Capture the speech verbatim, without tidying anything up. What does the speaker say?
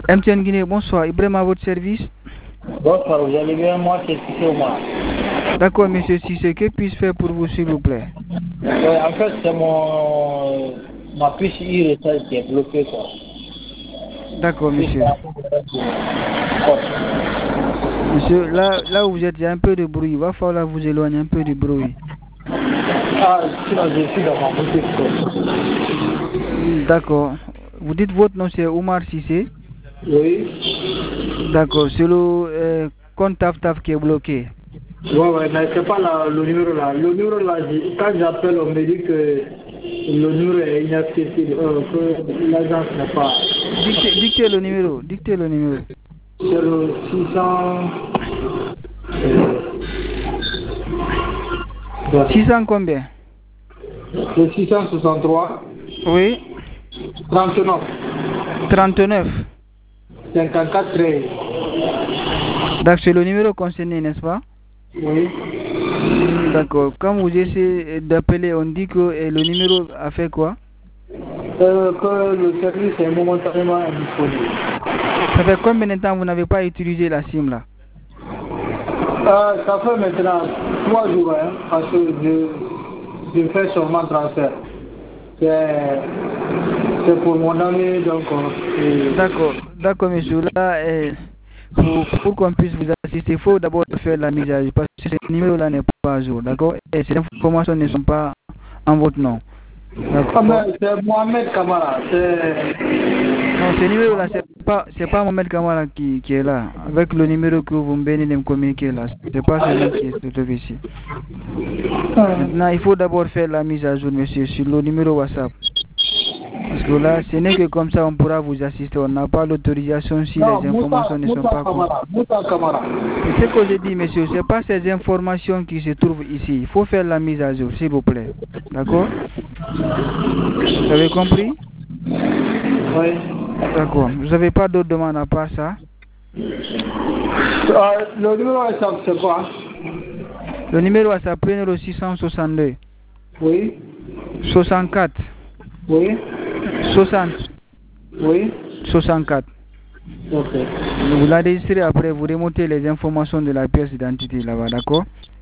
M T N Guinée, bonsoir. Ibrahim à votre service. Bonsoir, vous allez bien? Moi, c'est Cissé Omar. D'accord, monsieur Cissé, que puis-je faire pour vous, s'il vous plaît? Ouais, en fait, c'est mon... ma puce e-recharge qui est bloquée, quoi. D'accord, monsieur. Monsieur, là, là où vous êtes, il y a un peu de bruit. Il va falloir vous éloigner un peu du bruit. Ah, sinon, je suis dans ma boutique. D'accord. Vous dites votre nom, c'est Omar Cissé? Oui. D'accord, c'est le euh, compte Taf Taf qui est bloqué. Ouais, ouais, mais c'est pas la, le numéro là. Le numéro là, quand j'appelle, on me dit que le numéro est inaccessible, euh, que l'agence n'est pas. Dictez, dictez le numéro, dictez le numéro. C'est le six cents. Euh, six cents combien? Le six cent soixante-trois. Oui. trente-neuf. trente-neuf. cinquante-quatre treize. Donc c'est le numéro concerné, n'est-ce pas? Oui. D'accord. Quand vous essayez d'appeler, on dit que et le numéro a fait quoi? Euh, que le service est momentanément indisponible. Ça fait combien de temps vous n'avez pas utilisé la SIM là? Euh, ça fait maintenant trois jours, hein, parce que je, je fais seulement transfert. C'est pour mon ami, donc... Euh, d'accord, d'accord monsieur. Là, eh, pour, pour qu'on puisse vous assister, il faut d'abord faire la mise à jour, parce que ce numéro-là n'est pas à jour, d'accord? Et ces informations ne sont pas en votre nom. Ah, mais c'est Mohamed Kamara, c'est... Non, ce numéro-là, c'est pas, c'est pas Mohamed Kamara qui, qui est là. Avec le numéro que vous venez de me communiquer là, c'est pas celui qui est trouvé ici. Maintenant, il faut d'abord faire la mise à jour, monsieur, sur le numéro WhatsApp. Parce que là, ce n'est que comme ça on pourra vous assister. On n'a pas l'autorisation si non, les informations Moussa, ne sont Moussa pas Kamara, Moussa Kamara. C'est ce que je dis, monsieur. Ce n'est pas ces informations qui se trouvent ici. Il faut faire la mise à jour, s'il vous plaît. D'accord? Vous avez compris? Oui. D'accord. Vous n'avez pas d'autres demandes à part ça? Euh, le numéro WhatsApp, c'est quoi? Le numéro WhatsApp, prenez le six cent soixante-deux. Oui. soixante-quatre. Oui. soixante. Oui. soixante-quatre. Ok. Vous l'enregistrez après, vous remontez les informations de la pièce d'identité là-bas, d'accord?